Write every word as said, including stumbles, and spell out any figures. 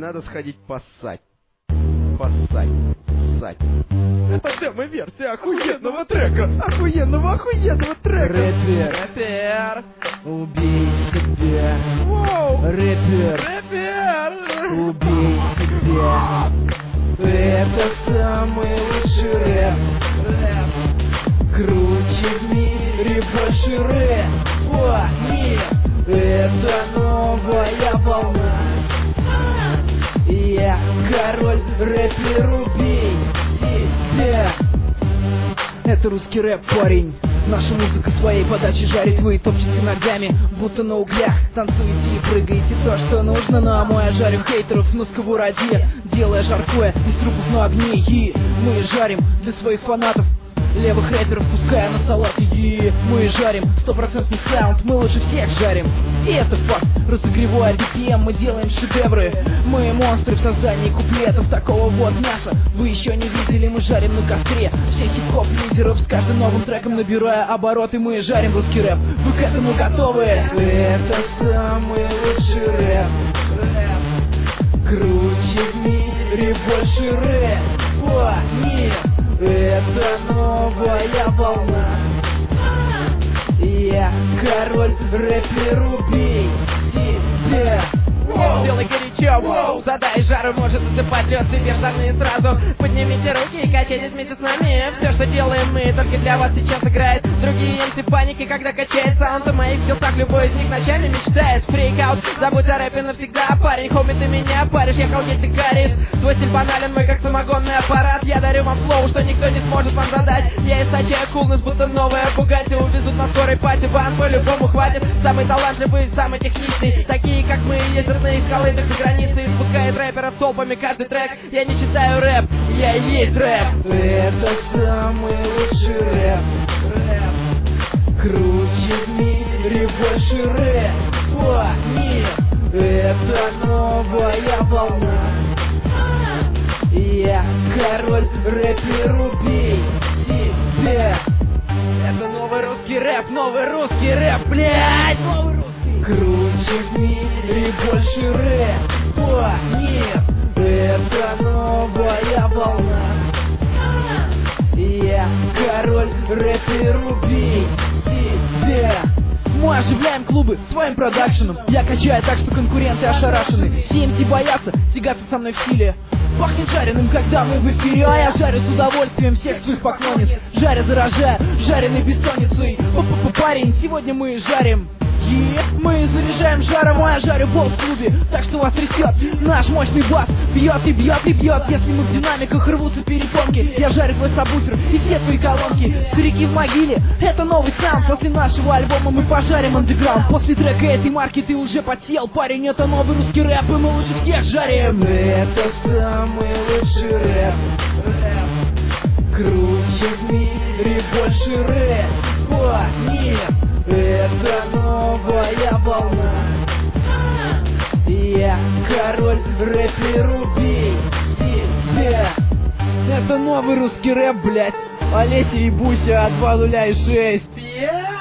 надо сходить поссать. Поссать. Ссать. Это демо-версия охуенного трека. Охуенного, охуенного трека. Рэпер, Рэпер, убей себя. воу, Рэпер, рэпер, убей себя. Это самый лучший рэп. рэп. Круче в мире, больше рэп. О, нет, это новая волна. Я король, рэпер, убей себя. Это русский рэп, парень. Наша музыка своей подачи жарит, вы топчете ногами, будто на углях. Танцуете и прыгаете то, что нужно. Ну а мой я жарю хейтеров на сковороде, делая жаркое из трупов на огне. И мы жарим для своих фанатов, левых рэперов, пуская на салаты. И мы жарим стопроцентный саунд, мы лучше всех жарим. И это факт, разогревая би пи эм, мы делаем шедевры. Мы монстры в создании куплетов, такого вот мяса вы еще не видели. Мы жарим на костре всех хип-хоп лидеров, с каждым новым треком набирая обороты. Мы жарим русский рэп, вы к этому готовы? Это самый лучший рэп. Круче в мире, больше рэп. О, нет, это новая волна. Я король, рэпер, убей себя. Сделай горячо, воу, задай жару, может засыпать лед себе в штаны сразу. Поднимите руки и качайтесь вместе с нами. Все, что делаем мы, только для вас сейчас играет. Другие эм си в панике, когда качает саунд. О моих скиллсах любой из них ночами мечтает. Фрейкаут, забудь о рэпе навсегда. Парень, хоми, ты меня паришь, я колгейт, ты карис. Твой стиль банален, мой как самогонный аппарат. Я дарю вам флоу, что никто не сможет вам задать. Я источаю кулнес, будто новая Бугатти. Увезут на скорой пати, вам по-любому хватит. Самый талантливый, самый техничный. Такие, как мы, ездят на эскалейдах за границей. Спускает рэперов толпами каждый трек. Я не читаю рэп, я и есть рэп. Это самый лучший рэп. Круче в мире, больше рэп. О, нет, это новая волна. Я король, рэпер, убей себя. Это новый русский рэп, новый русский рэп, блядь, новый русский. Круче в мире, больше рэп. О, нет, это новая волна. Я король, рэпер, убей себя. Мы оживляем клубы своим продакшеном. Я качаю так, что конкуренты ошарашены. Все эм си боятся тягаться со мной в стиле. Пахнет жареным, когда мы в эфире. А я жарю с удовольствием всех своих поклонниц. Жаря, заражая, жареной бессонницей. П-п-п, парень, сегодня мы жарим. И мы заряжаем жаром, а я жарю болт в клубе. Так что вас трясет наш мощный бас. Бьет и бьет и бьет, если мы в динамиках рвутся перепонки. Я жарю твой сабвуфер и все твои колонки. Старики в могиле, это новый саунд. После нашего альбома мы пожарим андеграунд. После трека этой марки ты уже подсел, парень. Это новый русский рэп, и мы лучше всех жарим. Это самый лучший рэп. Круче в мире, больше рэп. О, нет, это новая волна. Я король, рэпер, убей себя. Это новый русский рэп, блять. Олеся и Буся от два нуля и шесть.